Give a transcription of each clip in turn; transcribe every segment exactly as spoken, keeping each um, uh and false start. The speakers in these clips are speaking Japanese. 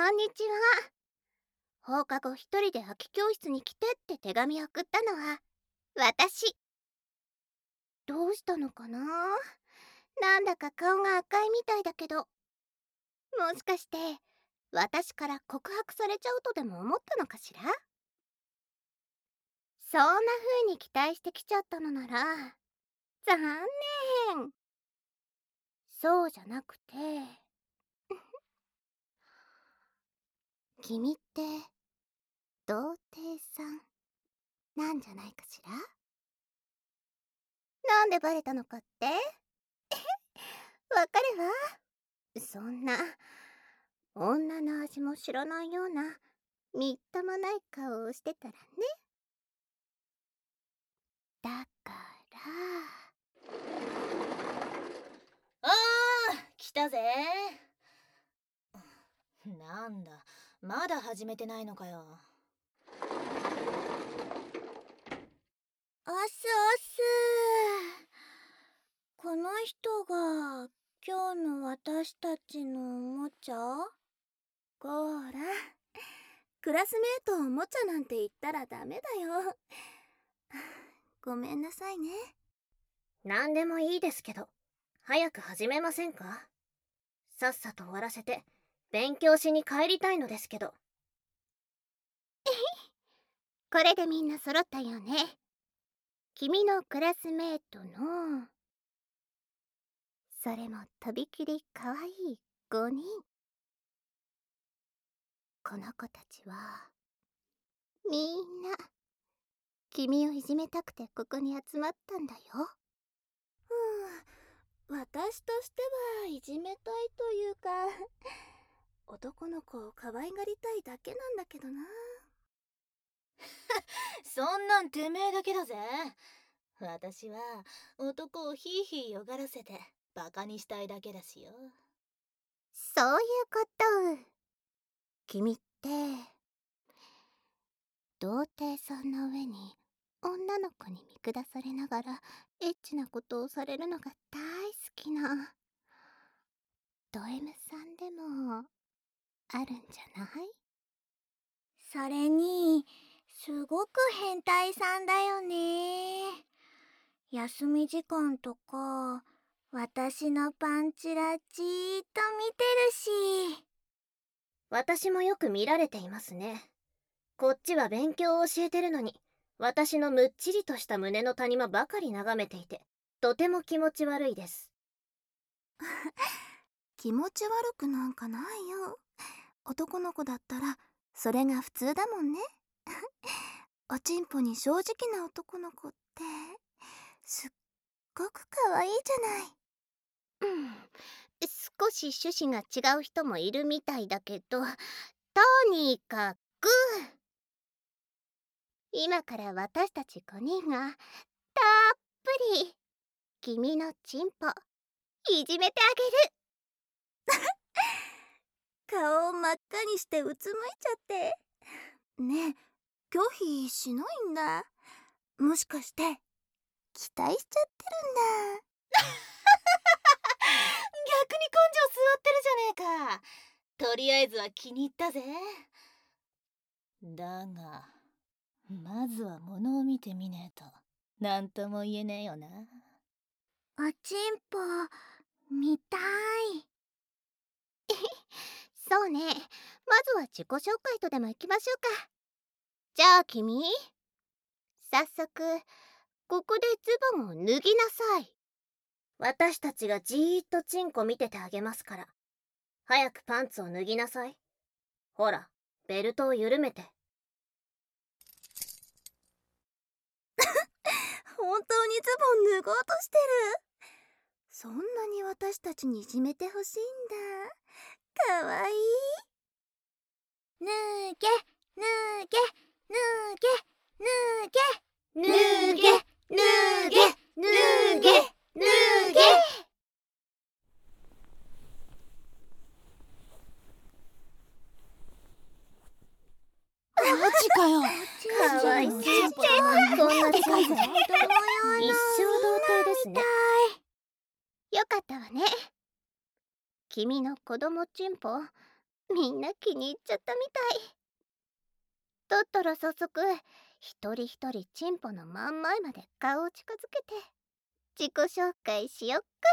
こんにちは。放課後一人で空き教室に来てって手紙を送ったのは私。どうしたのかな。なんだか顔が赤いみたいだけど、もしかして私から告白されちゃうとでも思ったのかしら。そんな風に期待してきちゃったのなら残念。そうじゃなくて君って童貞さんなんじゃないかしら。なんでバレたのかってわかるわ。そんな女の味も知らないようなみっともない顔をしてたらね。だからあー、来たぜ。なんだ、まだ始めてないのかよ。 おすおす。この人が今日の私たちのおもちゃ？こーら、クラスメートおもちゃなんて言ったらダメだよ。ごめんなさいね。なんでもいいですけど早く始めませんか。さっさと終わらせて勉強しに帰りたいのですけど。これでみんな揃ったよね。君のクラスメートのそれもとびきりかわいいごにん。この子たちはみんな君をいじめたくてここに集まったんだよ。うん、私としてはいじめたいというか男の子を可愛がりたいだけなんだけどな。 そんなんてめえだけだぜ。私は男をヒーヒーよがらせてバカにしたいだけだしよ。 そういうこと。君って童貞さんの上に女の子に見下されながらエッチなことをされるのが大好きなド M さんでもあるんじゃない？それにすごく変態さんだよね。休み時間とか私のパンチラじーっと見てるし。私もよく見られていますね。こっちは勉強を教えてるのに私のむっちりとした胸の谷間ばかり眺めていてとても気持ち悪いです。気持ち悪くなんかないよ。男の子だったらそれが普通だもんね。おちんぽに正直な男の子ってすっごく可愛いじゃない。うん、少し趣旨が違う人もいるみたいだけど、とにかく今から私たちごにんがたっぷり君のチンポいじめてあげる。顔を真っ赤にしてうつむいちゃって。ねえ、拒否しないんだ。もしかして期待しちゃってるんだ。 逆に根性据わってるじゃねえか。とりあえずは気に入ったぜ。だがまずは物を見てみねえとなんとも言えねえよな。 おちんぽ見たい。そうね、まずは自己紹介とでも行きましょうか。じゃあ君、早速ここでズボンを脱ぎなさい。私たちがじーっとチンコ見ててあげますから。早くパンツを脱ぎなさい。ほら、ベルトを緩めて。本当にズボン脱ごうとしてる。そんなに私たちにいじめてほしいんだ。かわいい。脱げ脱げ脱げ脱げ脱げ脱げ脱げ脱げ。 マジかよ。 かわいそう。こんな近く一生童貞ですね。よかったわね。君の子供チンポみんな気に入っちゃったみたい。だったら早速一人一人チンポの真ん前まで顔を近づけて自己紹介しよっか。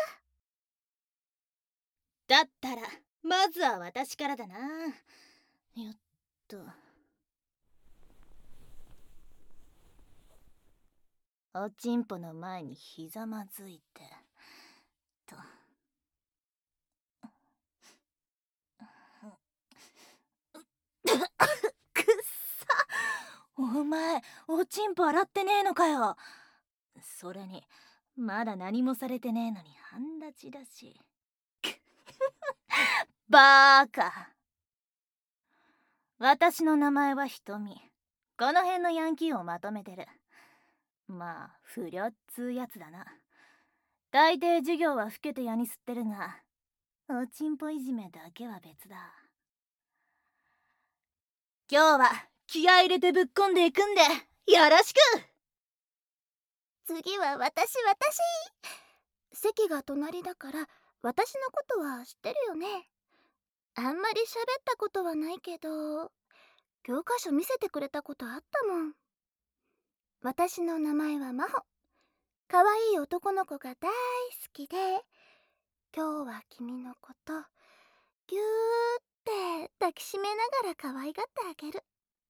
だったらまずは私からだな。よっと。おちんぽの前にひざまずいてと。くっさ、お前おちんぽ洗ってねえのかよ。それにまだ何もされてねえのに半立ちだし。バーカ。私の名前はひとみ。この辺のヤンキーをまとめてる。まあ不良っつうやつだな。大抵授業は老けてやに吸ってるが、おちんぽいじめだけは別だ。今日は気合入れてぶっこんでいくんでよろしく。 次は私私席が隣だから私のことは知ってるよね。あんまり喋ったことはないけど教科書見せてくれたことあったもん。私の名前は真帆。可愛い男の子が大好きで、今日は君のことぎゅーって抱きしめながら可愛がってあげる。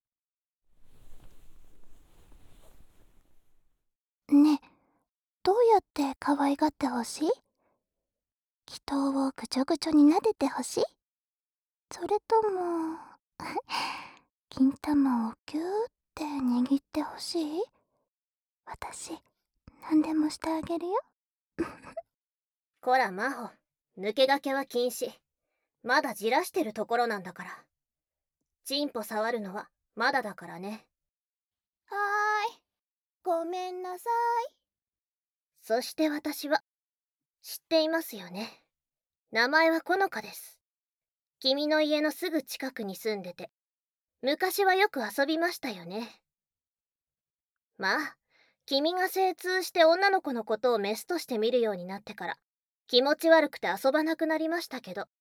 ねえ、どうやって可愛がってほしい？祈祷をぐちょぐちょに撫でてほしい？それとも金玉をぎゅーって握ってほしい？私何でもしてあげるよ。 こら真帆、抜け駆けは禁止。まだじらしてるところなんだから。チンポ触るのはまだだからね。 はーい、ごめんなさい。 そして私は知っていますよね。名前はこのかです。君の家のすぐ近くに住んでて、昔はよく遊びましたよね。まあ、君が精通して女の子のことをメスとして見るようになってから気持ち悪くて遊ばなくなりましたけど、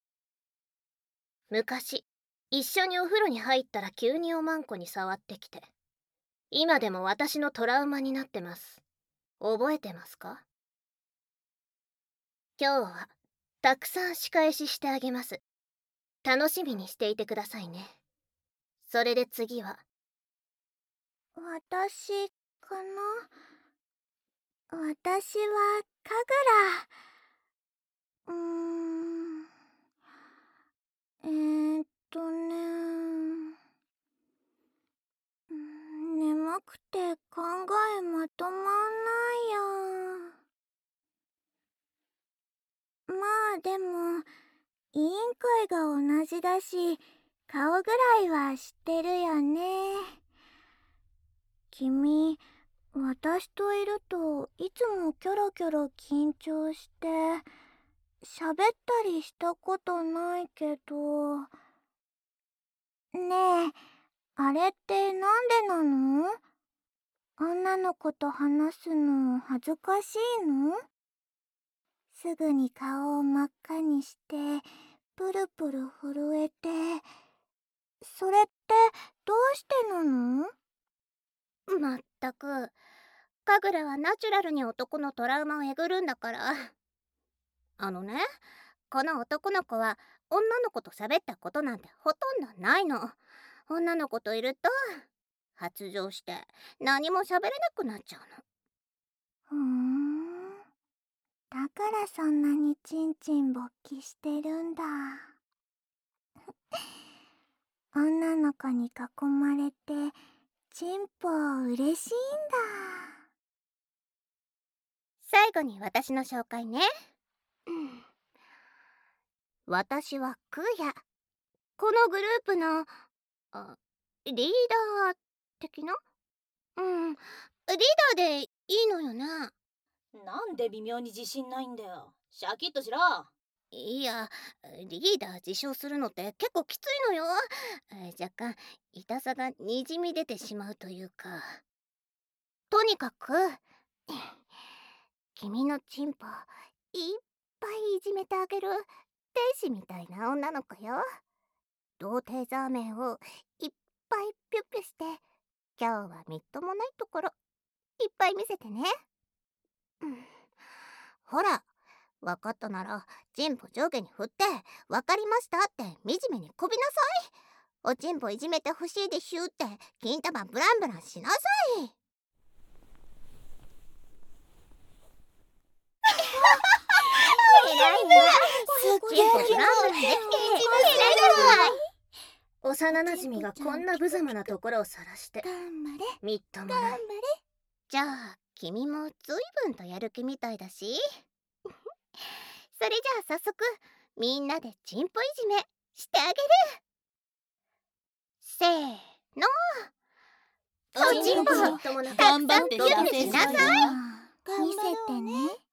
昔一緒にお風呂に入ったら急におまんこに触ってきて、今でも私のトラウマになってます。覚えてますか？今日はたくさん仕返ししてあげます。楽しみにしていてくださいね。それで次は私かな。私はかぐら。うーんえー、っとねうん、眠くて考えまとまんないや。まあでも委員会が同じだし顔ぐらいは知ってるよね。君、私といるといつもキョロキョロ緊張して喋ったりしたことないけど。ねえ、あれってなんでなの？女の子と話すの恥ずかしいの？すぐに顔を真っ赤にしてプルプル震えて、それってどうしてなの？まったく、かぐらはナチュラルに男のトラウマをえぐるんだから。あのね、この男の子は女の子と喋ったことなんてほとんどないの。女の子といると発情して何も喋れなくなっちゃうの。ふーん、だからそんなにチンチン勃起してるんだ。女の子に囲まれてチンポ嬉しいんだ。最後に私の紹介ね。うん、私はクーヤ。このグループのあリーダー的な。うんリーダーでいいのよな。 なんで微妙に自信ないんだよ。シャキッとしろ。 いや、リーダー自称するのって結構きついのよ。えー若干痛さがにじみ出てしまうというか。とにかく君のチンポいっぱいいじめてあげる天使みたいな女の子よ。 童貞ザーメンをいっぱいピュッピュして今日はみっともないところいっぱい見せてね。うん、ほら、わかったならチンポ上下に振ってわかりましたって惨めにこびなさい。おちんぽいじめてほしいでしゅって金玉ブランブランしなさい。えらいね。チンポブランブランできてえらいわ。 幼なじみがこんな無様なところを晒して頑張れみっとも頑張れ。 ない。 じゃあ君もずいぶんとやる気みたいだしそれじゃあ早速みんなでチンポいじめしてあげる。せーの。 おちんぽみっともなく頑張ってたくさんピュッピュしなさい。 見せてね。